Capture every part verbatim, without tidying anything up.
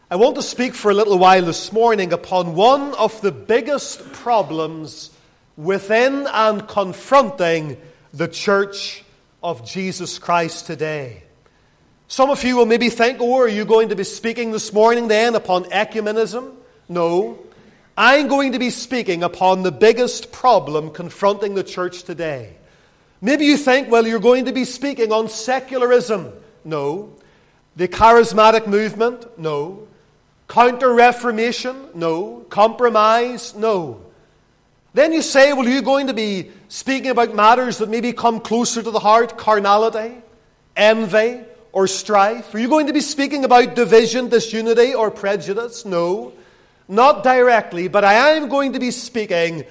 I want to speak for a little while this morning upon one of the biggest problems within and confronting the Church of Jesus Christ today. Some of you will maybe think, oh, are you going to be speaking this morning then upon ecumenism? No. I'm going to be speaking upon the biggest problem confronting the church today. Maybe you think, well, you're going to be speaking on secularism. No. The charismatic movement? No. Counter-reformation? No. Compromise? No. Then you say, well, are you going to be speaking about matters that maybe come closer to the heart? Carnality? Envy? Or strife? Are you going to be speaking about division, disunity, or prejudice? No. Not directly, but I am going to be speaking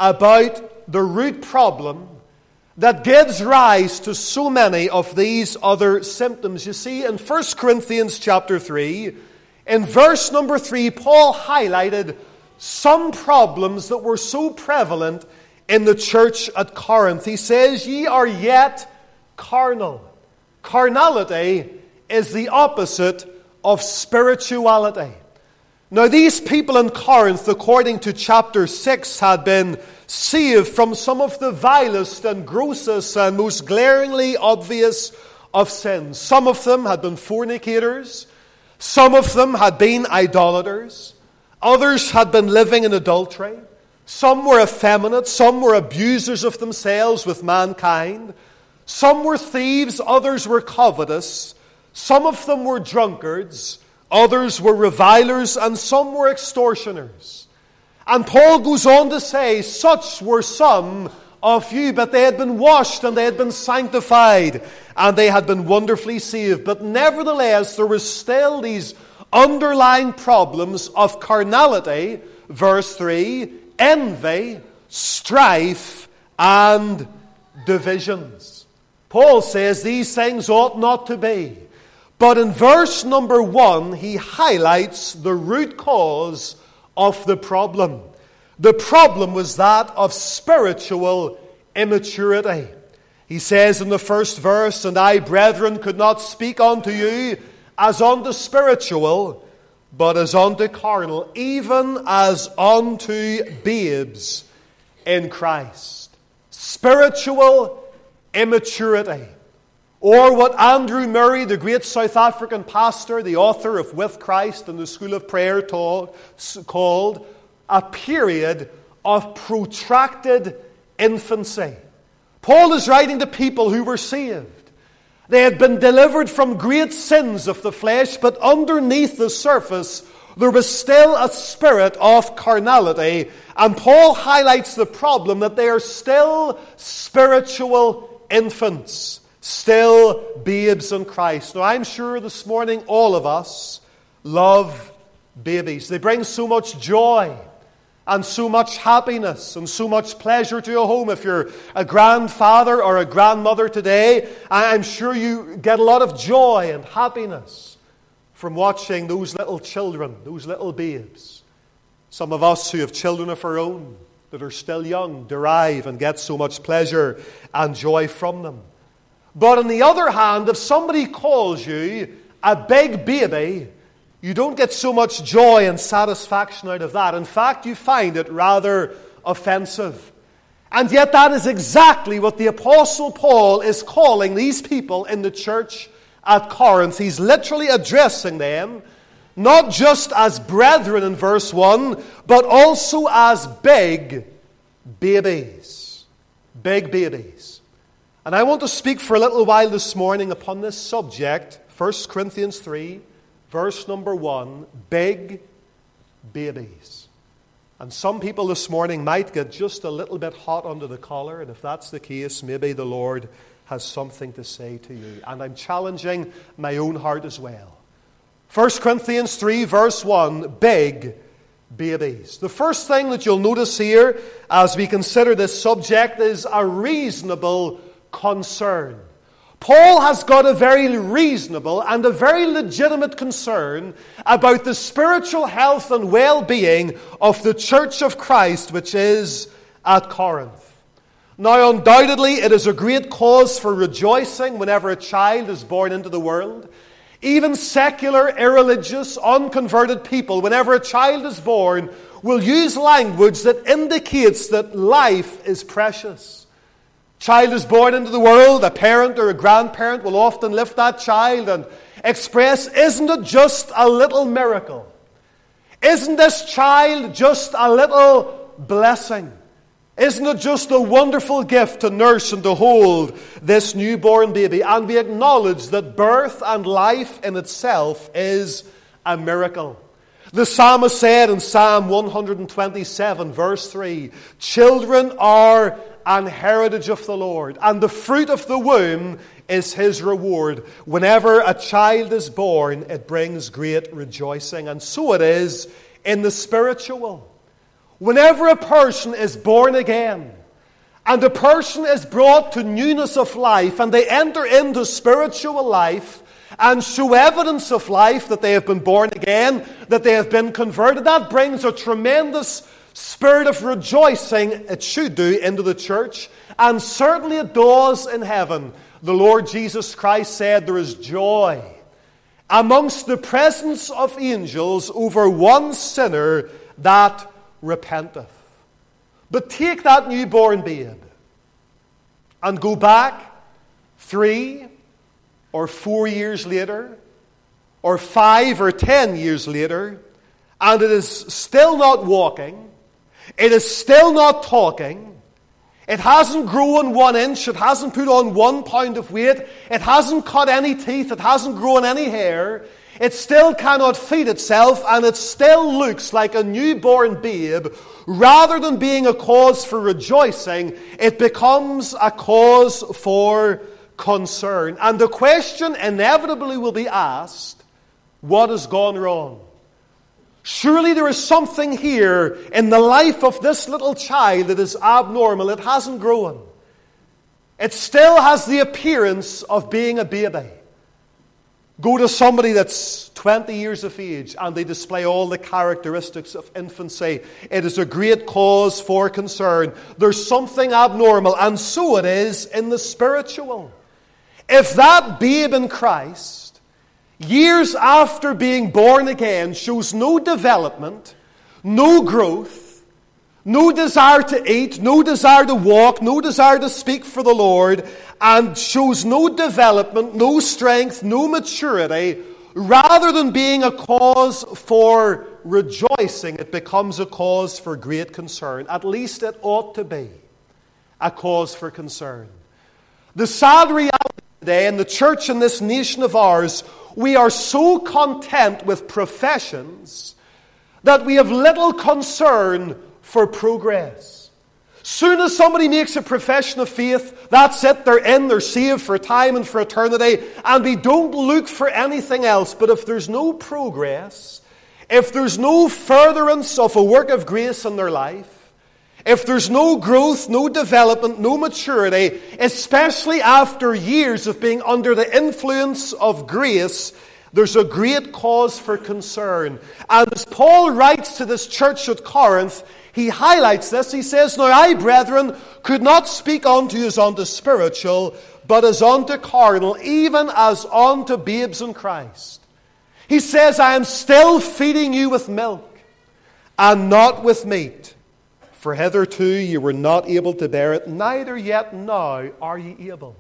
about the root problem that gives rise to so many of these other symptoms. You see, in First Corinthians chapter three, in verse number three, Paul highlighted some problems that were so prevalent in the church at Corinth. He says, ye are yet carnal. Carnality is the opposite of spirituality. Now, these people in Corinth, according to chapter six, had been saved from some of the vilest and grossest and most glaringly obvious of sins. Some of them had been fornicators. Some of them had been idolaters. Others had been living in adultery. Some were effeminate. Some were abusers of themselves with mankind. Some were thieves. Others were covetous. Some of them were drunkards. Others were revilers, and some were extortioners. And Paul goes on to say, such were some of you, but they had been washed and they had been sanctified and they had been wonderfully saved. But nevertheless, there was still these underlying problems of carnality, verse three, envy, strife, and divisions. Paul says these things ought not to be. But in verse number one, he highlights the root cause of the problem. The problem was that of spiritual immaturity. He says in the first verse, and I, brethren, could not speak unto you as unto spiritual, but as unto carnal, even as unto babes in Christ. Spiritual immaturity. Or what Andrew Murray, the great South African pastor, the author of With Christ and the School of Prayer, taught, called a period of protracted infancy. Paul is writing to people who were saved. They had been delivered from great sins of the flesh, but underneath the surface there was still a spirit of carnality. And Paul highlights the problem that they are still spiritual infants. Still babes in Christ. Now, I'm sure this morning all of us love babies. They bring so much joy and so much happiness and so much pleasure to your home. If you're a grandfather or a grandmother today, I'm sure you get a lot of joy and happiness from watching those little children, those little babes. Some of us who have children of our own that are still young derive and get so much pleasure and joy from them. But on the other hand, if somebody calls you a big baby, you don't get so much joy and satisfaction out of that. In fact, you find it rather offensive. And yet that is exactly what the Apostle Paul is calling these people in the church at Corinth. He's literally addressing them, not just as brethren in verse one, but also as big babies. Big babies. And I want to speak for a little while this morning upon this subject, First Corinthians three, verse number one, big babies. And some people this morning might get just a little bit hot under the collar, and if that's the case, maybe the Lord has something to say to you. And I'm challenging my own heart as well. First Corinthians three, verse one, big babies. The first thing that you'll notice here as we consider this subject is a reasonable concern. Paul has got a very reasonable and a very legitimate concern about the spiritual health and well-being of the church of Christ, which is at Corinth. Now, undoubtedly, it is a great cause for rejoicing whenever a child is born into the world. Even secular, irreligious, unconverted people, whenever a child is born, will use language that indicates that life is precious. Child is born into the world, a parent or a grandparent will often lift that child and express, isn't it just a little miracle? Isn't this child just a little blessing? Isn't it just a wonderful gift to nurse and to hold this newborn baby? And we acknowledge that birth and life in itself is a miracle. The psalmist said in Psalm one twenty-seven, verse three, children are an heritage of the Lord, and the fruit of the womb is His reward. Whenever a child is born, it brings great rejoicing. And so it is in the spiritual. Whenever a person is born again, and a person is brought to newness of life, and they enter into spiritual life, and show evidence of life that they have been born again, that they have been converted, that brings a tremendous spirit of rejoicing, it should do, into the church. And certainly it does in heaven. The Lord Jesus Christ said there is joy amongst the presence of angels over one sinner that repenteth. But take that newborn babe and go back three or four years later, or five or ten years later, and it is still not walking, it is still not talking, it hasn't grown one inch, it hasn't put on one pound of weight, it hasn't cut any teeth, it hasn't grown any hair, it still cannot feed itself, and it still looks like a newborn babe. Rather than being a cause for rejoicing, it becomes a cause for concern. And the question inevitably will be asked, what has gone wrong? Surely there is something here in the life of this little child that is abnormal. It hasn't grown. It still has the appearance of being a baby. Go to somebody that's twenty years of age and they display all the characteristics of infancy. It is a great cause for concern. There's something abnormal, and so it is in the spiritual. If that babe in Christ, years after being born again, shows no development, no growth, no desire to eat, no desire to walk, no desire to speak for the Lord, and shows no development, no strength, no maturity, rather than being a cause for rejoicing, it becomes a cause for great concern. At least it ought to be a cause for concern. The sad reality today in the church in this nation of ours, we are so content with professions that we have little concern for progress. Soon as somebody makes a profession of faith, that's it, they're in, they're saved for time and for eternity, and we don't look for anything else. But if there's no progress, if there's no furtherance of a work of grace in their life, if there's no growth, no development, no maturity, especially after years of being under the influence of grace, there's a great cause for concern. And as Paul writes to this church at Corinth, he highlights this. He says, "Now I, brethren, could not speak unto you as unto spiritual, but as unto carnal, even as unto babes in Christ." He says, "I am still feeding you with milk, and not with meat. For hitherto you were not able to bear it, neither yet now are ye able."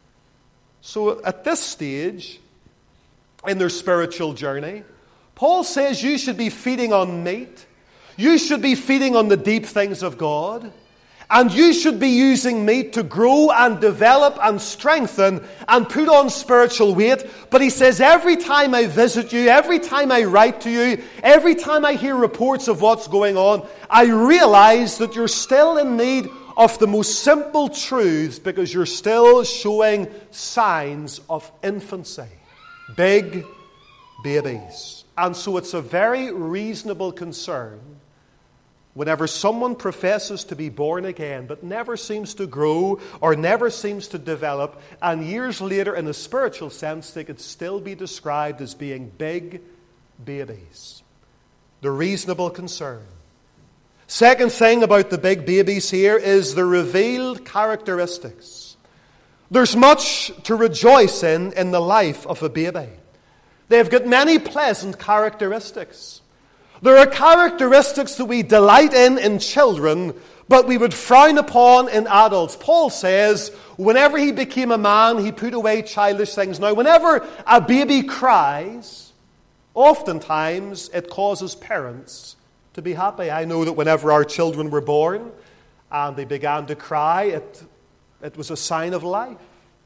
So at this stage in their spiritual journey, Paul says you should be feeding on meat. You should be feeding on the deep things of God. And you should be using meat to grow and develop and strengthen and put on spiritual weight. But he says, every time I visit you, every time I write to you, every time I hear reports of what's going on, I realize that you're still in need of the most simple truths because you're still showing signs of infancy. Big babies. And so it's a very reasonable concern whenever someone professes to be born again but never seems to grow or never seems to develop, and years later, in a spiritual sense, they could still be described as being big babies. The reasonable concern. Second thing about the big babies here is the revealed characteristics. There's much to rejoice in in the life of a baby. They've got many pleasant characteristics. There are characteristics that we delight in in children, but we would frown upon in adults. Paul says, whenever he became a man, he put away childish things. Now, whenever a baby cries, oftentimes it causes parents to be happy. I know that whenever our children were born and they began to cry, it, it was a sign of life.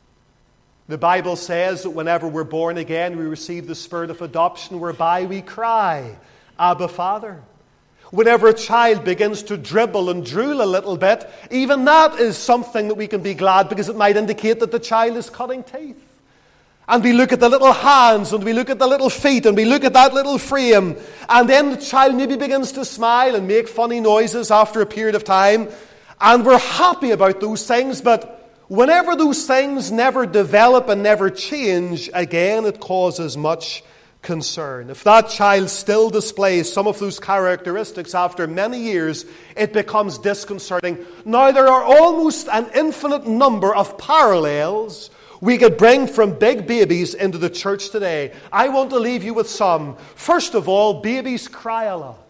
The Bible says that whenever we're born again, we receive the spirit of adoption whereby we cry, Abba, Father. Whenever a child begins to dribble and drool a little bit, even that is something that we can be glad, because it might indicate that the child is cutting teeth. And we look at the little hands, and we look at the little feet, and we look at that little frame, and then the child maybe begins to smile and make funny noises after a period of time, and we're happy about those things, but whenever those things never develop and never change, again, it causes much concern. If that child still displays some of those characteristics after many years, it becomes disconcerting. Now, there are almost an infinite number of parallels we could bring from big babies into the church today. I want to leave you with some. First of all, babies cry a lot.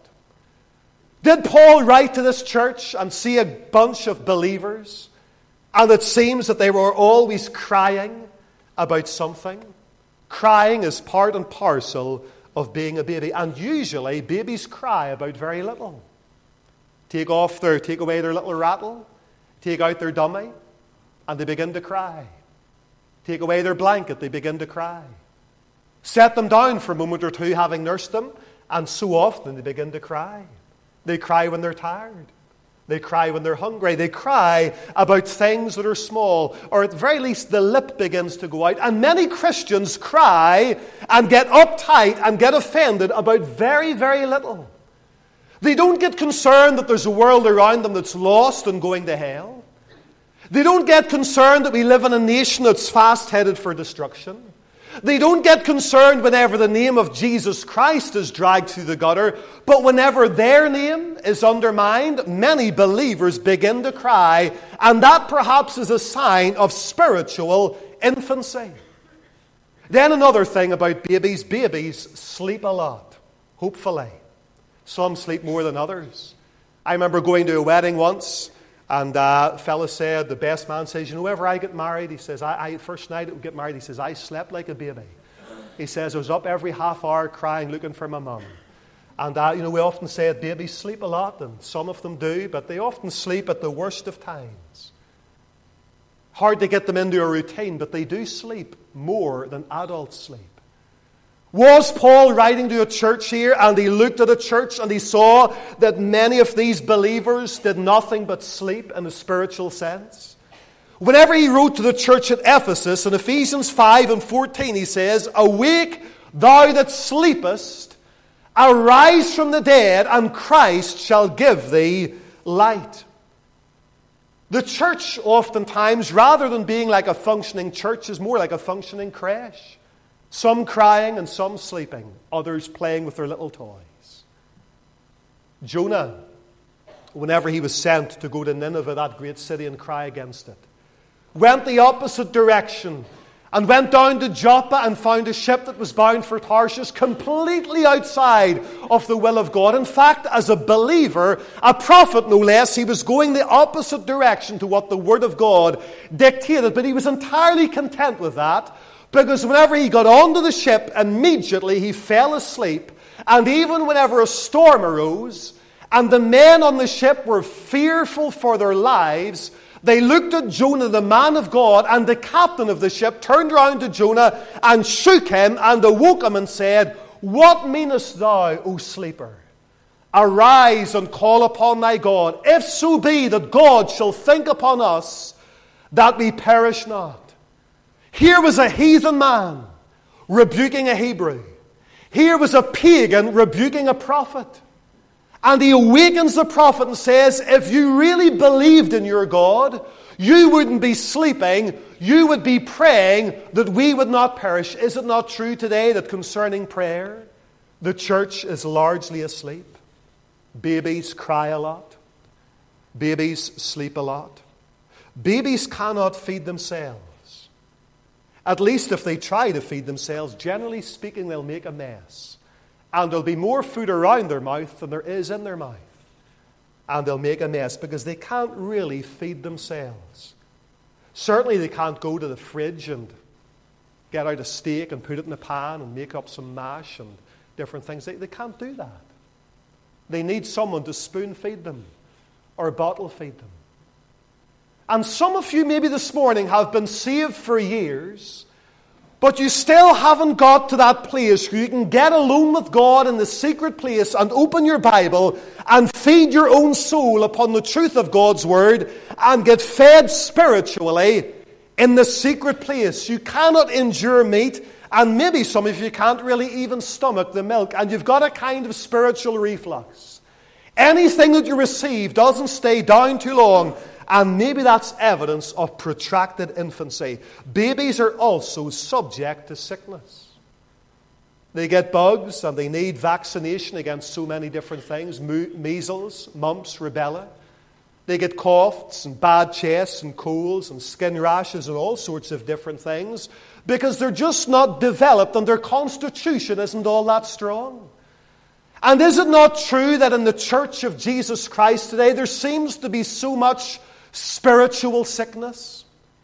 Did Paul write to this church and see a bunch of believers, and it seems that they were always crying about something? Crying is part and parcel of being a baby. And usually, babies cry about very little. Take off their, take away their little rattle, take out their dummy, and they begin to cry. Take away their blanket, they begin to cry. Set them down for a moment or two, having nursed them, and so often they begin to cry. They cry when they're tired. They cry when they're hungry. They cry about things that are small, or at the very least the lip begins to go out. And many Christians cry and get uptight and get offended about very, very little. They don't get concerned that there's a world around them that's lost and going to hell. They don't get concerned that we live in a nation that's fast headed for destruction. They don't get concerned whenever the name of Jesus Christ is dragged through the gutter, but whenever their name is undermined, many believers begin to cry, and that perhaps is a sign of spiritual infancy. Then another thing about babies, babies sleep a lot, hopefully. Some sleep more than others. I remember going to a wedding once, and uh, a fella said, the best man says, you know, whenever I get married, he says, I, I first night I would get married, he says, I slept like a baby. He says, I was up every half hour crying, looking for my mum. And, uh, you know, we often say that babies sleep a lot, and some of them do, but they often sleep at the worst of times. Hard to get them into a routine, but they do sleep more than adults sleep. Was Paul writing to a church here, and he looked at a church and he saw that many of these believers did nothing but sleep in a spiritual sense? Whenever he wrote to the church at Ephesus, in Ephesians five and fourteen, he says, awake, thou that sleepest, arise from the dead, and Christ shall give thee light. The church oftentimes, rather than being like a functioning church, is more like a functioning creche. Some crying and some sleeping, others playing with their little toys. Jonah, whenever he was sent to go to Nineveh, that great city, and cry against it, went the opposite direction and went down to Joppa and found a ship that was bound for Tarshish, completely outside of the will of God. In fact, as a believer, a prophet no less, he was going the opposite direction to what the Word of God dictated, but he was entirely content with that, because whenever he got onto the ship, immediately he fell asleep. And even whenever a storm arose, and the men on the ship were fearful for their lives, they looked at Jonah, the man of God, and the captain of the ship turned around to Jonah and shook him and awoke him and said, what meanest thou, O sleeper? Arise and call upon thy God, if so be that God shall think upon us, that we perish not. Here was a heathen man rebuking a Hebrew. Here was a pagan rebuking a prophet. And he awakens the prophet and says, if you really believed in your God, you wouldn't be sleeping, you would be praying that we would not perish. Is it not true today that concerning prayer, the church is largely asleep? Babies cry a lot. Babies sleep a lot. Babies cannot feed themselves. At least if they try to feed themselves, generally speaking, they'll make a mess. And there'll be more food around their mouth than there is in their mouth. And they'll make a mess because they can't really feed themselves. Certainly they can't go to the fridge and get out a steak and put it in a pan and make up some mash and different things. They, they can't do that. They need someone to spoon feed them or bottle feed them. And some of you maybe this morning have been saved for years, but you still haven't got to that place where you can get alone with God in the secret place and open your Bible and feed your own soul upon the truth of God's Word and get fed spiritually in the secret place. You cannot endure meat, and maybe some of you can't really even stomach the milk, and you've got a kind of spiritual reflux. Anything that you receive doesn't stay down too long, and maybe that's evidence of protracted infancy. Babies are also subject to sickness. They get bugs and they need vaccination against so many different things. Measles, mumps, rubella. They get coughs and bad chests and colds and skin rashes and all sorts of different things because they're just not developed and their constitution isn't all that strong. And is it not true that in the Church of Jesus Christ today there seems to be so much spiritual sickness?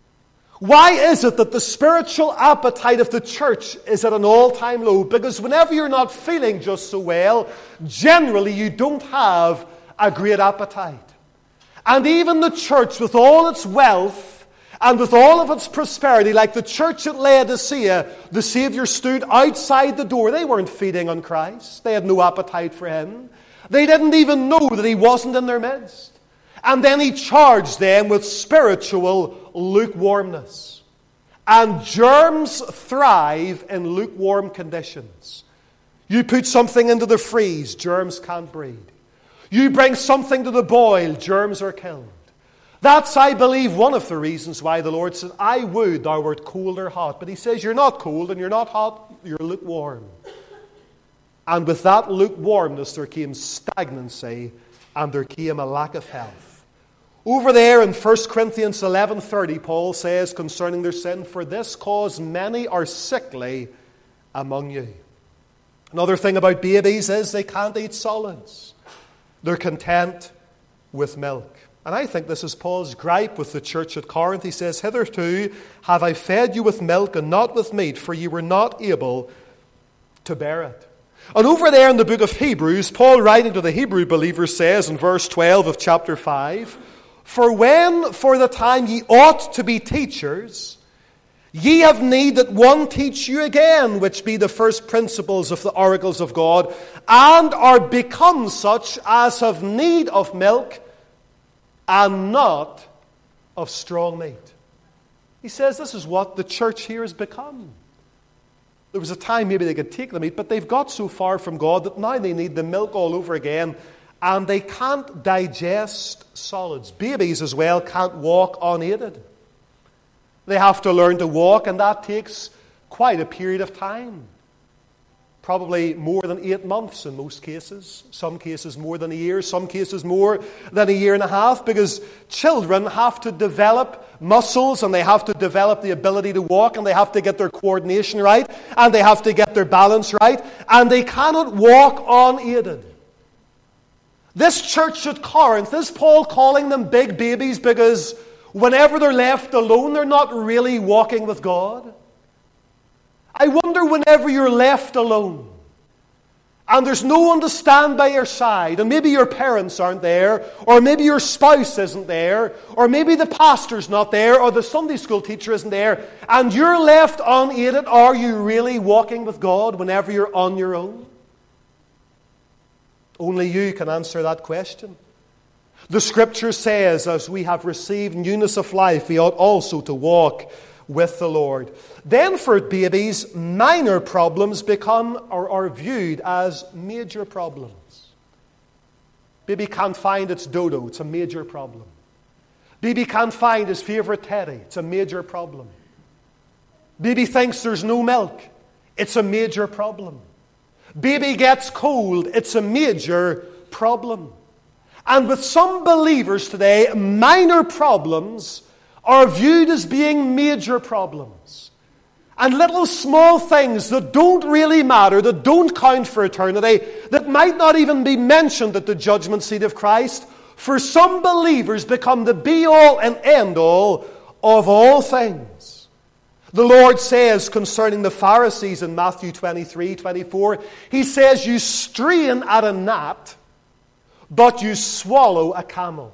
Why is it that the spiritual appetite of the church is at an all-time low? Because whenever you're not feeling just so well, generally you don't have a great appetite. And even the church with all its wealth and with all of its prosperity, like the church at Laodicea, the Savior stood outside the door. They weren't feeding on Christ. They had no appetite for Him. They didn't even know that He wasn't in their midst. And then He charged them with spiritual lukewarmness. And germs thrive in lukewarm conditions. You put something into the freeze, germs can't breed. You bring something to the boil, germs are killed. That's, I believe, one of the reasons why the Lord said, I would thou wert cold or hot. But He says, you're not cold and you're not hot, you're lukewarm. And with that lukewarmness there came stagnancy and there came a lack of health. Over there in First Corinthians eleven thirty, Paul says concerning their sin, for this cause many are sickly among you. Another thing about babies is they can't eat solids. They're content with milk. And I think this is Paul's gripe with the church at Corinth. He says, hitherto have I fed you with milk and not with meat, for you were not able to bear it. And over there in the book of Hebrews, Paul writing to the Hebrew believers says in verse twelve of chapter five, for when for the time ye ought to be teachers, ye have need that one teach you again, which be the first principles of the oracles of God, and are become such as have need of milk, and not of strong meat. He says this is what the church here has become. There was a time maybe they could take the meat, but they've got so far from God that now they need the milk all over again, and they can't digest solids. Babies as well can't walk unaided. They have to learn to walk, and that takes quite a period of time. Probably more than eight months in most cases. Some cases more than a year. Some cases more than a year and a half. Because children have to develop muscles and they have to develop the ability to walk and they have to get their coordination right and they have to get their balance right. And they cannot walk unaided. This church at Corinth, is Paul calling them big babies because whenever they're left alone, they're not really walking with God? I wonder whenever you're left alone and there's no one to stand by your side, and maybe your parents aren't there, or maybe your spouse isn't there, or maybe the pastor's not there, or the Sunday school teacher isn't there, and you're left unaided, are you really walking with God whenever you're on your own? Only you can answer that question. The Scripture says, as we have received newness of life, we ought also to walk with the Lord. Then for babies, minor problems become or are viewed as major problems. Baby can't find its dodo, it's a major problem. Baby can't find his favorite teddy, it's a major problem. Baby thinks there's no milk, it's a major problem. Baby gets cold, it's a major problem. And with some believers today, minor problems are viewed as being major problems. And little small things that don't really matter, that don't count for eternity, that might not even be mentioned at the judgment seat of Christ, for some believers become the be-all and end-all of all things. The Lord says concerning the Pharisees in Matthew twenty-three, twenty-four, He says, you strain at a gnat, but you swallow a camel.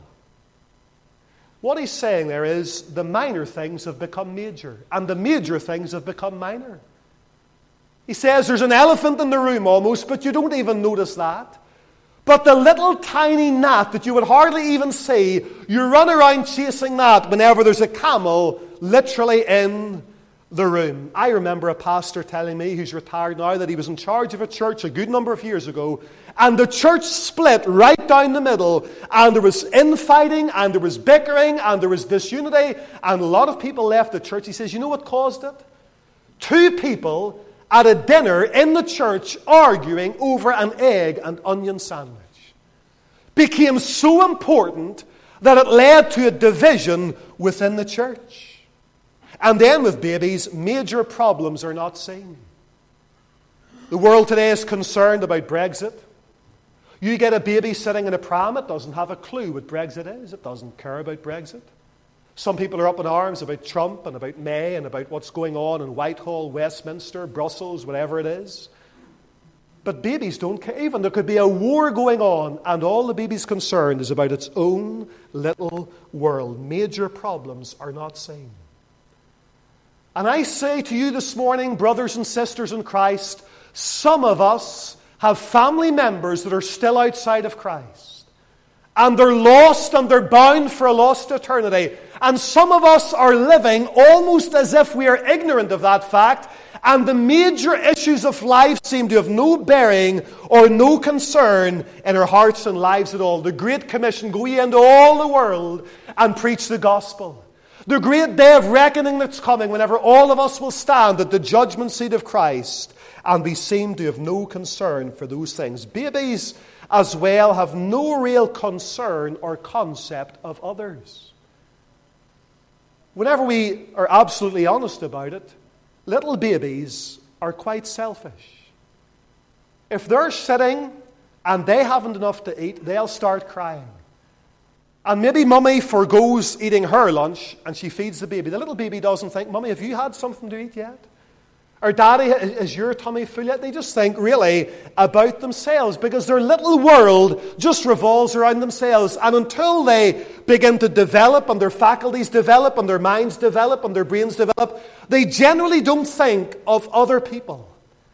What He's saying there is the minor things have become major, and the major things have become minor. He says there's an elephant in the room almost, but you don't even notice that. But the little tiny gnat that you would hardly even see, you run around chasing that whenever there's a camel literally in the room. I remember a pastor telling me, who's retired now, that he was in charge of a church a good number of years ago, and the church split right down the middle, and there was infighting, and there was bickering, and there was disunity, and a lot of people left the church. He says, you know what caused it? Two people at a dinner in the church arguing over an egg and onion sandwich became so important that it led to a division within the church. And then with babies, major problems are not seen. The world today is concerned about Brexit. You get a baby sitting in a pram, it doesn't have a clue what Brexit is. It doesn't care about Brexit. Some people are up in arms about Trump and about May and about what's going on in Whitehall, Westminster, Brussels, whatever it is. But babies don't care. Even there could be a war going on, and all the baby's concerned is about its own little world. Major problems are not seen. And I say to you this morning, brothers and sisters in Christ, some of us have family members that are still outside of Christ. And they're lost and they're bound for a lost eternity. And some of us are living almost as if we are ignorant of that fact. And the major issues of life seem to have no bearing or no concern in our hearts and lives at all. The Great Commission, go ye into all the world and preach the gospel. The great day of reckoning that's coming, whenever all of us will stand at the judgment seat of Christ, and we seem to have no concern for those things. Babies as well have no real concern or concept of others. Whenever we are absolutely honest about it, little babies are quite selfish. If they're sitting and they haven't enough to eat, they'll start crying. And maybe mummy forgoes eating her lunch and she feeds the baby. The little baby doesn't think, Mummy, have you had something to eat yet? Or Daddy, is your tummy full yet? They just think really about themselves because their little world just revolves around themselves. And until they begin to develop and their faculties develop and their minds develop and their brains develop, they generally don't think of other people.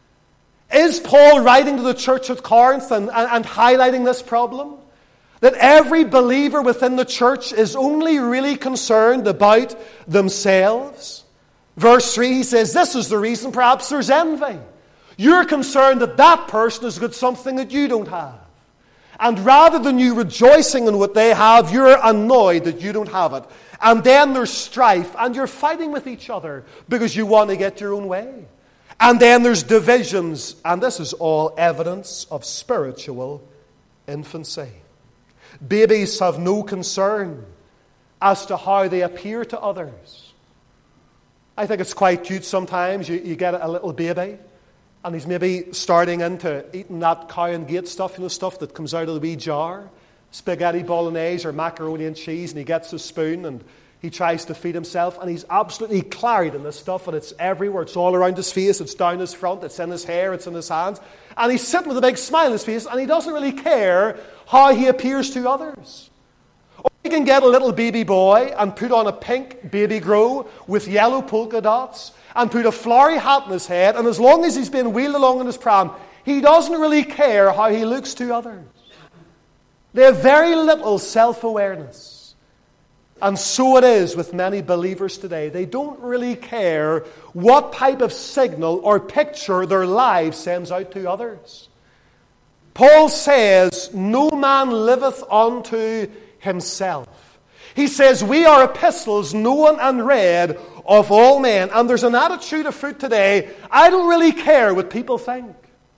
Is Paul writing to the church at Corinth and, and, and highlighting this problem? That every believer within the church is only really concerned about themselves? Verse three, he says, this is the reason perhaps there's envy. You're concerned that that person has got something that you don't have. And rather than you rejoicing in what they have, you're annoyed that you don't have it. And then there's strife, and you're fighting with each other because you want to get your own way. And then there's divisions, and this is all evidence of spiritual infancy. Babies have no concern as to how they appear to others. I think it's quite cute sometimes. You, you get a little baby and he's maybe starting into eating that cow and gate stuff, you know, stuff that comes out of the wee jar, spaghetti bolognese or macaroni and cheese, and he gets a spoon and he tries to feed himself, and he's absolutely claried in this stuff, and it's everywhere. It's all around his face, it's down his front, it's in his hair, it's in his hands. And he's sitting with a big smile on his face, and he doesn't really care how he appears to others. Or you can get a little baby boy and put on a pink baby grow with yellow polka dots and put a flowery hat on his head, and as long as he's been wheeled along in his pram, he doesn't really care how he looks to others. They have very little self-awareness. And so it is with many believers today. They don't really care what type of signal or picture their life sends out to others. Paul says, no man liveth unto himself. He says, we are epistles known and read of all men. And there's an attitude afoot today, I don't really care what people think.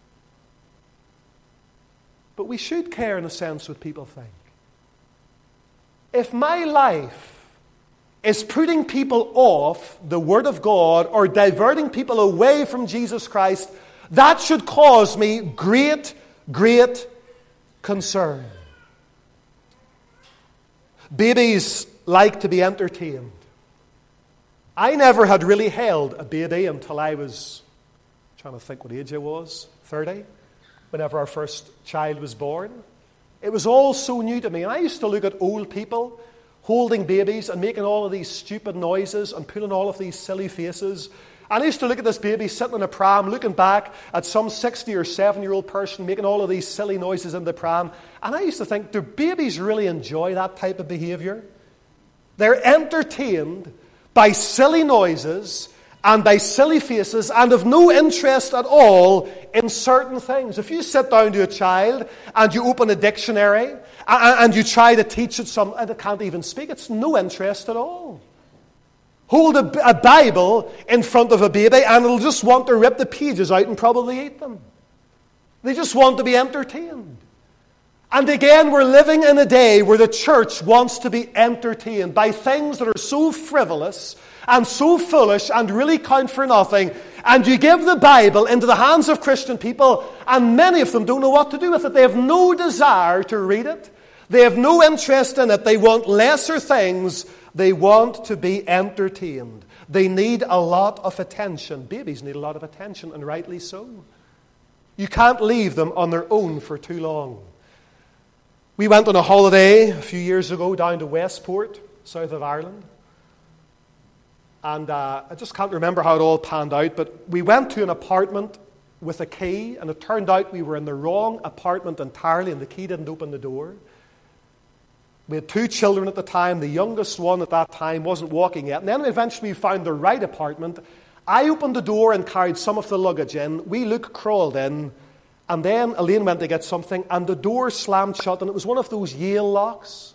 But we should care in a sense what people think. If my life is putting people off the Word of God or diverting people away from Jesus Christ, that should cause me great, great concern. Babies like to be entertained. I never had really held a baby until I was, trying to think what age I was, thirty, whenever our first child was born. It was all so new to me. And I used to look at old people holding babies and making all of these stupid noises and putting all of these silly faces. And I used to look at this baby sitting in a pram, looking back at some sixty or seventy-year-old person making all of these silly noises in the pram. And I used to think, do babies really enjoy that type of behavior? They're entertained by silly noises and by silly faces and have no interest at all in certain things. If you sit down to a child and you open a dictionary and you try to teach it something, and it can't even speak, it's no interest at all. Hold a, a Bible in front of a baby and it'll just want to rip the pages out and probably eat them. They just want to be entertained. And again, we're living in a day where the church wants to be entertained by things that are so frivolous and so foolish and really count for nothing. And you give the Bible into the hands of Christian people, and many of them don't know what to do with it. They have no desire to read it. They have no interest in it. They want lesser things. They want to be entertained. They need a lot of attention. Babies need a lot of attention, and rightly so. You can't leave them on their own for too long. We went on a holiday a few years ago down to Westport, south of Ireland. And uh, I just can't remember how it all panned out, but we went to an apartment with a key, and it turned out we were in the wrong apartment entirely, and the key didn't open the door. We had two children at the time. The youngest one at that time wasn't walking yet. And then eventually we found the right apartment. I opened the door and carried some of the luggage in. We Luke crawled in. And then Elaine went to get something, and the door slammed shut, and it was one of those Yale locks.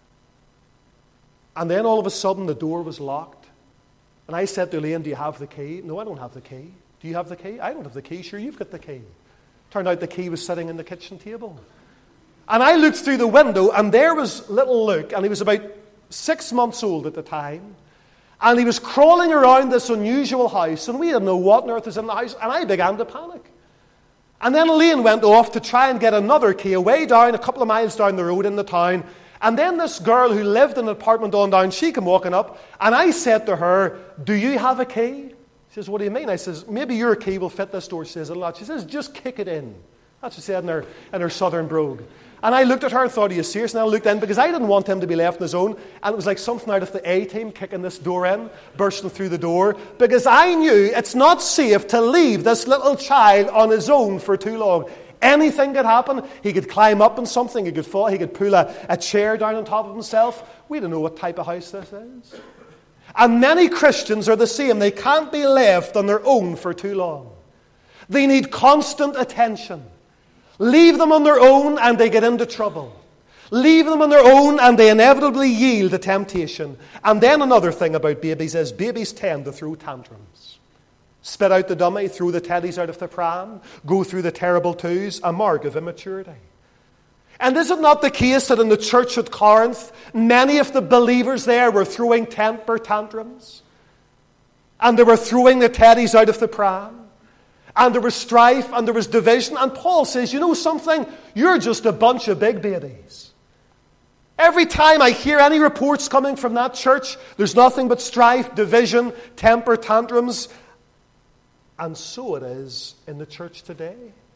And then all of a sudden, the door was locked. And I said to Elaine, do you have the key? No, I don't have the key. Do you have the key? I don't have the key. Sure, you've got the key. Turned out the key was sitting in the kitchen table. And I looked through the window, and there was little Luke, and he was about six months old at the time. And he was crawling around this unusual house, and we didn't know what on earth was in the house, and I began to panic. And then Elaine went off to try and get another key away down, a couple of miles down the road in the town. And then this girl who lived in an apartment on down, she came walking up, and I said to her, do you have a key? She says, what do you mean? I says, maybe your key will fit this door. She says, a lot. She says, just kick it in. That's what she said in her, in her southern brogue. And I looked at her and thought, are you serious? And I looked in because I didn't want him to be left on his own. And it was like something out of the A-Team kicking this door in, bursting through the door. Because I knew it's not safe to leave this little child on his own for too long. Anything could happen. He could climb up on something. He could fall. He could pull a, a chair down on top of himself. We don't know what type of house this is. And many Christians are the same. They can't be left on their own for too long. They need constant attention. Leave them on their own and they get into trouble. Leave them on their own and they inevitably yield to temptation. And then another thing about babies is babies tend to throw tantrums. Spit out the dummy, throw the teddies out of the pram, go through the terrible twos, a mark of immaturity. And is it not the case that in the church at Corinth, many of the believers there were throwing temper tantrums? And they were throwing the teddies out of the pram? And there was strife, and there was division. And Paul says, you know something? You're just a bunch of big babies. Every time I hear any reports coming from that church, there's nothing but strife, division, temper tantrums. And so it is in the church today.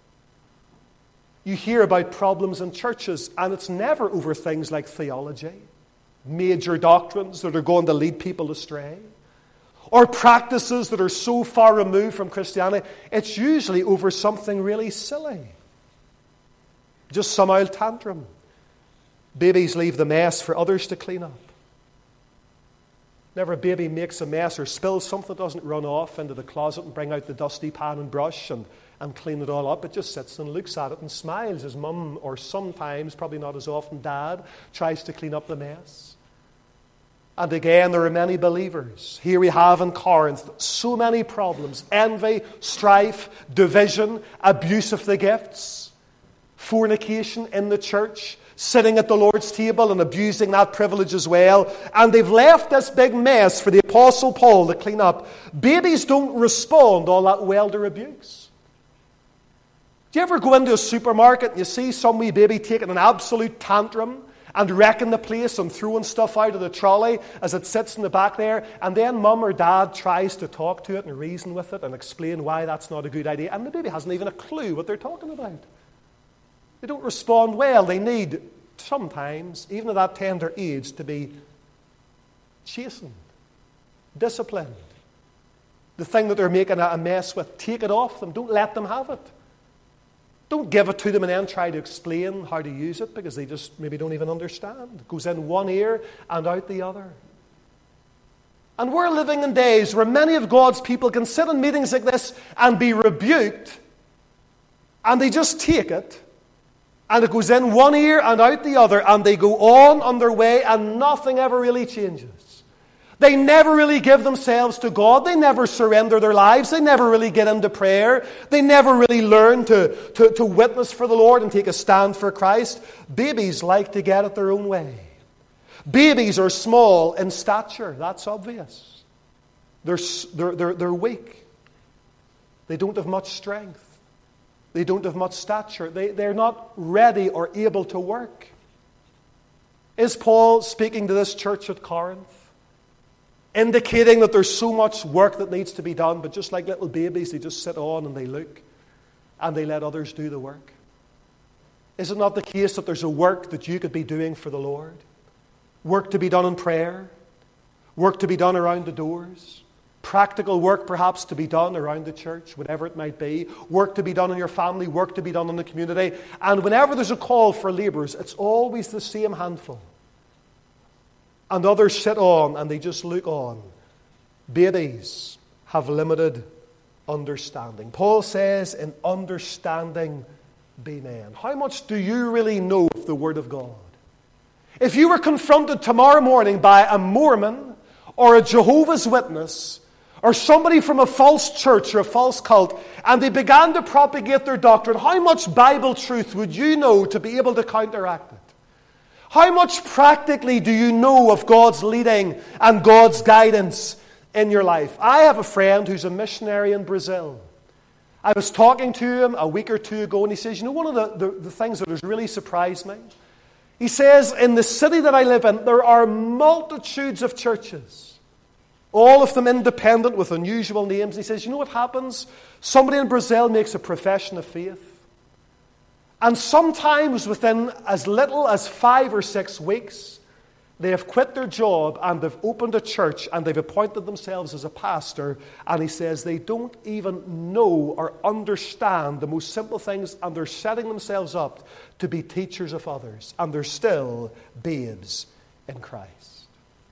You hear about problems in churches, and it's never over things like theology, major doctrines that are going to lead people astray, or practices that are so far removed from Christianity. It's usually over something really silly. Just some old tantrum. Babies leave the mess for others to clean up. Whenever a baby makes a mess or spills something, doesn't run off into the closet and bring out the dusty pan and brush and, and clean it all up. It just sits and looks at it and smiles as mum, or sometimes, probably not as often, dad, tries to clean up the mess. And again, there are many believers. Here we have in Corinth so many problems. Envy, strife, division, abuse of the gifts, fornication in the church, sitting at the Lord's table and abusing that privilege as well. And they've left this big mess for the Apostle Paul to clean up. Babies don't respond all that well to rebukes. Do you ever go into a supermarket and you see some wee baby taking an absolute tantrum and wrecking the place and throwing stuff out of the trolley as it sits in the back there, and then mum or dad tries to talk to it and reason with it and explain why that's not a good idea, and the baby hasn't even a clue what they're talking about. They don't respond well. They need, sometimes, even at that tender age, to be chastened, disciplined. The thing that they're making a mess with, take it off them. Don't let them have it. Don't give it to them and then try to explain how to use it, because they just maybe don't even understand. It goes in one ear and out the other. And we're living in days where many of God's people can sit in meetings like this and be rebuked, and they just take it, and it goes in one ear and out the other, and they go on on their way, and nothing ever really changes. They never really give themselves to God. They never surrender their lives. They never really get into prayer. They never really learn to, to, to witness for the Lord and take a stand for Christ. Babies like to get it their own way. Babies are small in stature. That's obvious. They're, they're, they're, they're weak. They don't have much strength. They don't have much stature. They, they're not ready or able to work. Is Paul speaking to this church at Corinth, indicating that there's so much work that needs to be done, but just like little babies, they just sit on and they look and they let others do the work? Is it not the case that there's a work that you could be doing for the Lord? Work to be done in prayer, work to be done around the doors, practical work perhaps to be done around the church, whatever it might be, work to be done in your family, work to be done in the community. And whenever there's a call for labourers, it's always the same handful. And others sit on and they just look on. Babies have limited understanding. Paul says, in understanding be men. How much do you really know of the Word of God? If you were confronted tomorrow morning by a Mormon or a Jehovah's Witness or somebody from a false church or a false cult, and they began to propagate their doctrine, how much Bible truth would you know to be able to counteract it? How much practically do you know of God's leading and God's guidance in your life? I have a friend who's a missionary in Brazil. I was talking to him a week or two ago, and he says, you know, one of the, the, the things that has really surprised me? He says, in the city that I live in, there are multitudes of churches, all of them independent with unusual names. He says, you know what happens? Somebody in Brazil makes a profession of faith, and sometimes within as little as five or six weeks, they have quit their job and they've opened a church and they've appointed themselves as a pastor. And he says they don't even know or understand the most simple things, and they're setting themselves up to be teachers of others. And they're still babes in Christ.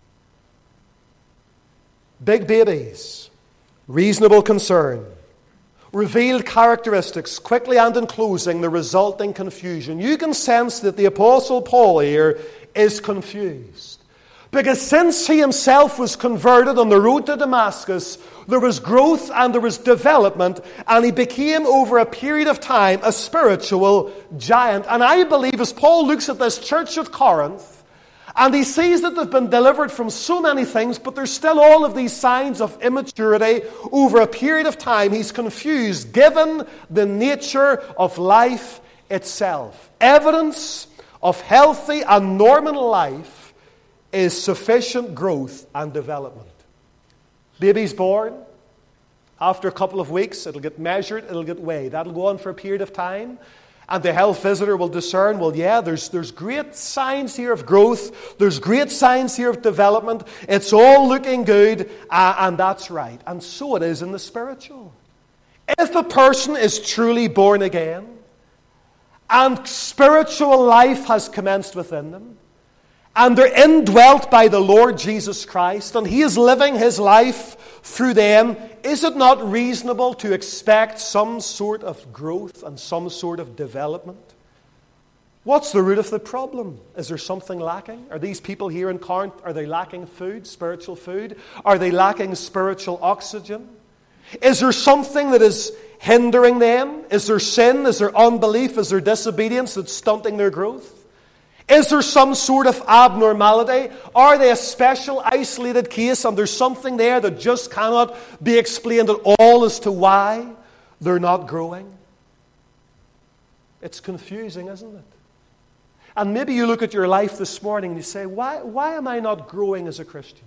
Big babies, reasonable concern, revealed characteristics, quickly and in closing, the resulting confusion. You can sense that the Apostle Paul here is confused. Because since he himself was converted on the road to Damascus, there was growth and there was development, and he became, over a period of time, a spiritual giant. And I believe, as Paul looks at this church at Corinth, and he sees that they've been delivered from so many things, but there's still all of these signs of immaturity over a period of time, he's confused, given the nature of life itself. Evidence of healthy and normal life is sufficient growth and development. Baby's born. After a couple of weeks, it'll get measured, it'll get weighed. That'll go on for a period of time. And the health visitor will discern, well, yeah, there's, there's great signs here of growth. There's great signs here of development. It's all looking good, uh, and that's right. And so it is in the spiritual. If a person is truly born again, and spiritual life has commenced within them, and they're indwelt by the Lord Jesus Christ, and He is living His life through them, is it not reasonable to expect some sort of growth and some sort of development? What's the root of the problem? Is there something lacking? Are these people here in Corinth, are they lacking food, spiritual food? Are they lacking spiritual oxygen? Is there something that is hindering them? Is there sin? Is there unbelief? Is there disobedience that's stunting their growth? Is there some sort of abnormality? Are they a special, isolated case and there's something there that just cannot be explained at all as to why they're not growing? It's confusing, isn't it? And maybe you look at your life this morning and you say, why, why am I not growing as a Christian?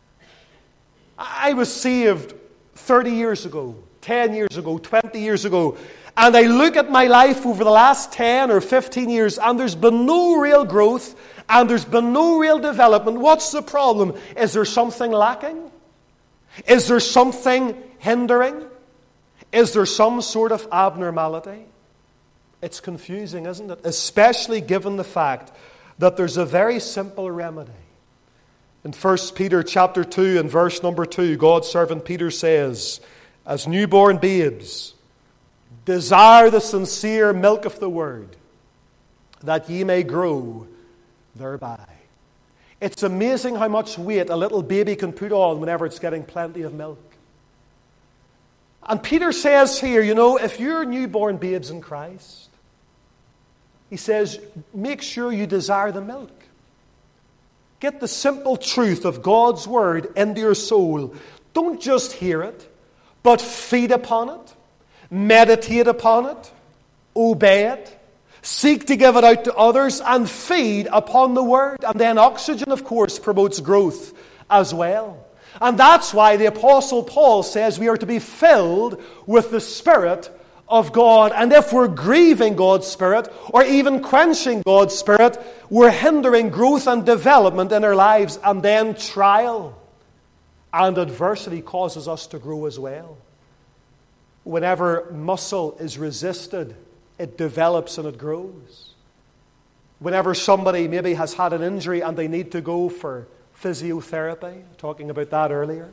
I was saved thirty years ago, ten years ago, twenty years ago, and I look at my life over the last ten or fifteen years, and there's been no real growth, and there's been no real development. What's the problem? Is there something lacking? Is there something hindering? Is there some sort of abnormality? It's confusing, isn't it? Especially given the fact that there's a very simple remedy. In First Peter chapter two and verse number two, God's servant Peter says, as newborn babes, desire the sincere milk of the word, that ye may grow thereby. It's amazing how much weight a little baby can put on whenever it's getting plenty of milk. And Peter says here, you know, if you're newborn babes in Christ, he says, make sure you desire the milk. Get the simple truth of God's word into your soul. Don't just hear it, but feed upon it, meditate upon it, obey it, seek to give it out to others, and feed upon the word. And then oxygen, of course, promotes growth as well. And that's why the Apostle Paul says we are to be filled with the Spirit of God. And if we're grieving God's Spirit, or even quenching God's Spirit, we're hindering growth and development in our lives. And then trial and adversity causes us to grow as well. Whenever muscle is resisted, it develops and it grows. Whenever somebody maybe has had an injury and they need to go for physiotherapy, talking about that earlier,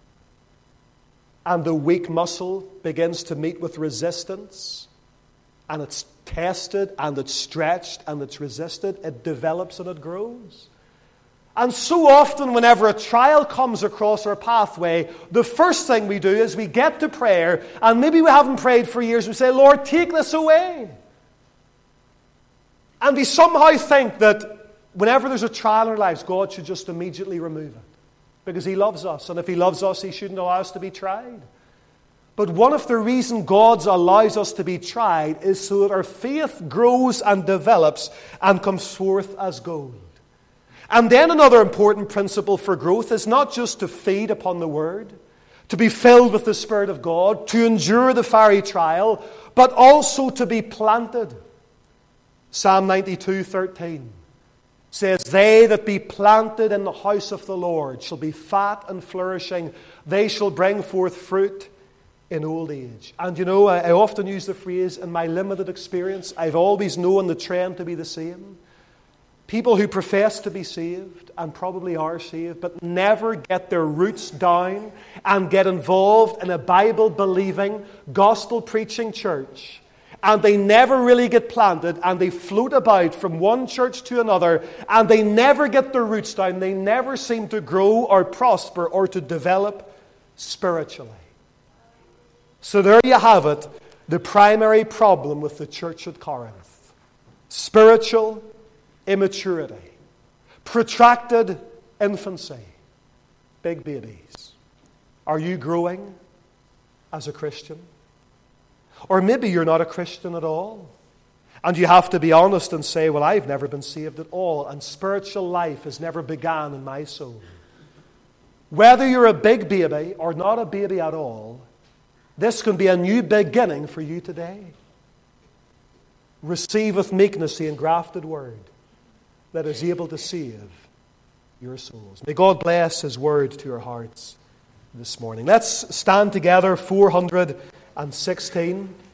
and the weak muscle begins to meet with resistance, and it's tested, and it's stretched, and it's resisted, it develops and it grows. And so often, whenever a trial comes across our pathway, the first thing we do is we get to prayer, and maybe we haven't prayed for years, we say, Lord, take this away. And we somehow think that whenever there's a trial in our lives, God should just immediately remove it. Because He loves us. And if He loves us, He shouldn't allow us to be tried. But one of the reasons God allows us to be tried is so that our faith grows and develops and comes forth as gold. And then another important principle for growth is not just to feed upon the Word, to be filled with the Spirit of God, to endure the fiery trial, but also to be planted. Psalm ninety-two thirteen. Says, they that be planted in the house of the Lord shall be fat and flourishing. They shall bring forth fruit in old age. And you know, I, I often use the phrase, in my limited experience, I've always known the trend to be the same. People who profess to be saved, and probably are saved, but never get their roots down and get involved in a Bible-believing, gospel-preaching church. And they never really get planted, and they float about from one church to another, and they never get their roots down. They never seem to grow or prosper or to develop spiritually. So there you have it, the primary problem with the church at Corinth. Spiritual immaturity, protracted infancy, big babies. Are you growing as a Christian? Or maybe you're not a Christian at all. And you have to be honest and say, well, I've never been saved at all, and spiritual life has never begun in my soul. Whether you're a big baby or not a baby at all, this can be a new beginning for you today. Receive with meekness the engrafted word that is able to save your souls. May God bless His word to your hearts this morning. Let's stand together, four hundred sixteen.